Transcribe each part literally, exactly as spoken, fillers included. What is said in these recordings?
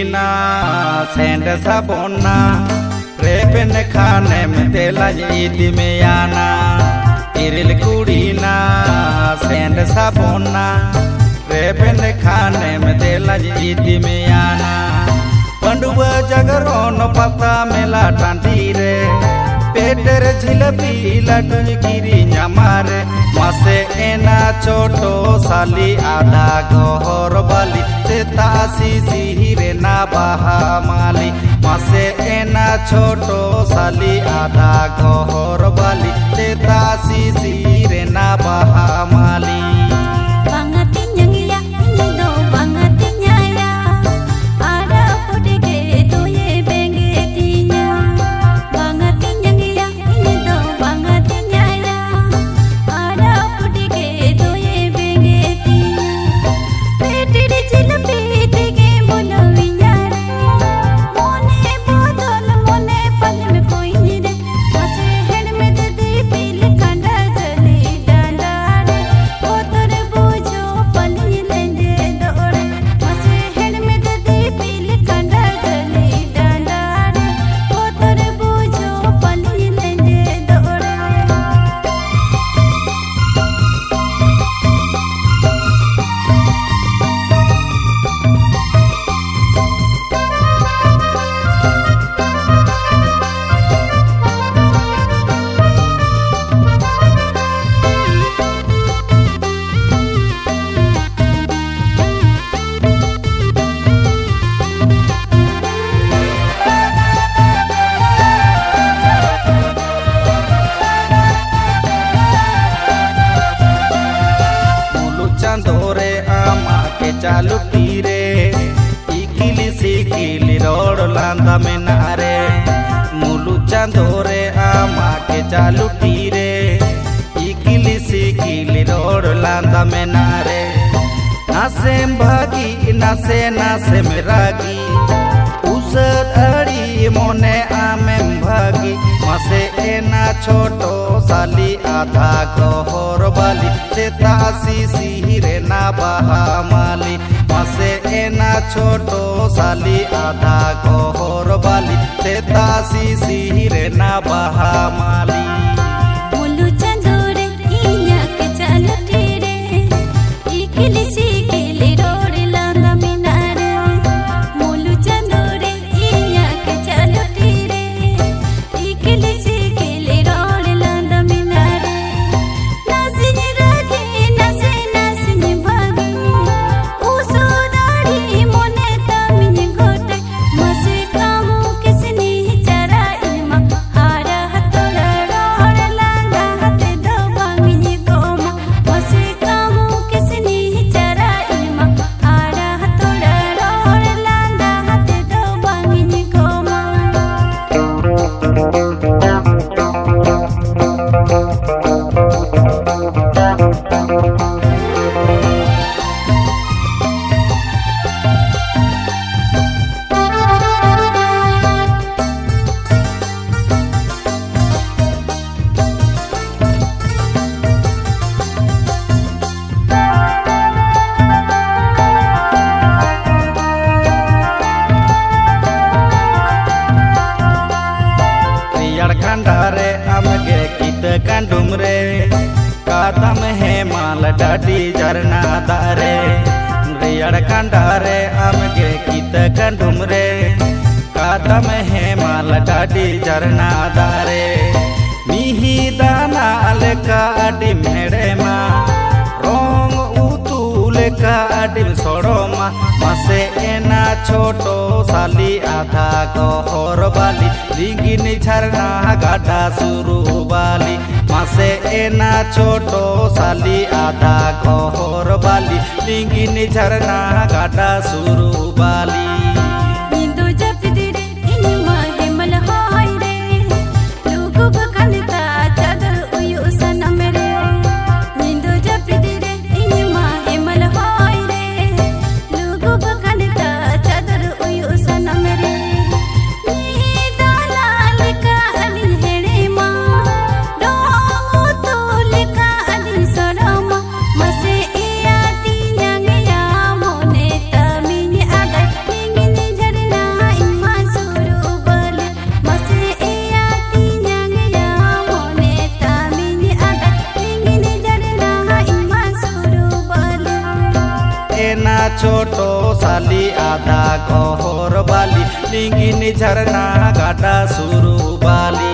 na send sabona repen khanem tela idi meyana iril kurina send sabona repen khanem tela idi meyana Pandua जगरोन पता मेला टांटीरे पेटर झिलपी लड्डू गिरी मारे मासे एना छोटो साली आधा गहर बाली तेतासी सिहिरे ना बहा माली मासे एना छोटो साली आधा गहर बाली तेतासी सिहिरे ना बहा माली चालू तीरे इकिली सिकिली रोड लांदा में नारे मुलु चांदोरे आमा के चालू तीरे इकिली सिकिली रोड लांदा में नारे नासे भागी नासे नासे में रागी उसद अड़ी मोने आमे भागी मासे एना छोटो साली आधा गहर बाली तेतासी सिहिरे ना बहा माली मासे एना छोटो साली आधा गहर बाली तेतासी सिहिरे ना बहा माली मुलु चांदोरे इया के चालू तीरे इकिली सिकिली रोड लांदा में नारे मुलु चांदोरे इया के चालू तीरे इकिली सिकिली रोड लांदा में नारे नासिन रागे नासे नासिन भागी उसो दाढ़ी मोने तामिन घोटे मसे कामू किसनी चरा इल्मा हारा हतोड़ा रोड लांदा हते दो भागिन कोमा मसे कामू किसनी चरा इल्मा हारा हतोड़ा रोड लांदा हते दो भागिन कोमा खंडारे अमगे कित कंडुम रे कादम है माल डाडी झरना दारे रियड़ खंडारे अमगे कित कंडुम रे कादम है माल डाडी झरना दारे मिही दाना लेका अडी मेड़े मा रोंग उतू लेका अडी सोड़ोमा मासे एना छोटो साली आधा गहर बाली रिंगिनी झरना गाढ़ा सुरू बाली मासे एना छोटो साली आधा गहर बाली रिंगिनी झरना गाढ़ा सुरू बाली निंदो जपदिरे इनी माहे मल हाय रे लोगो बकलता चादर उयु सनम रे निंदो जपदिरे इनी माहे मल हाय रे लोगो बकलता चादर उयु सनम रे नी दालाल का अली हेड़े मा डोंगो तोल का अली सरमा मसे इया ती न्यांग या मोने तमिन आगा साली आधा गोहर बाली लिंगिन झरना गाडा सुरु बाली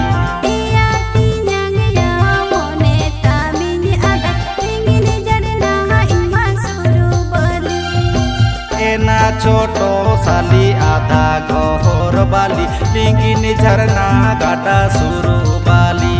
एना छोटो साली आधा गोहर बाली लिंगिन झरना गाडा सुरु बाली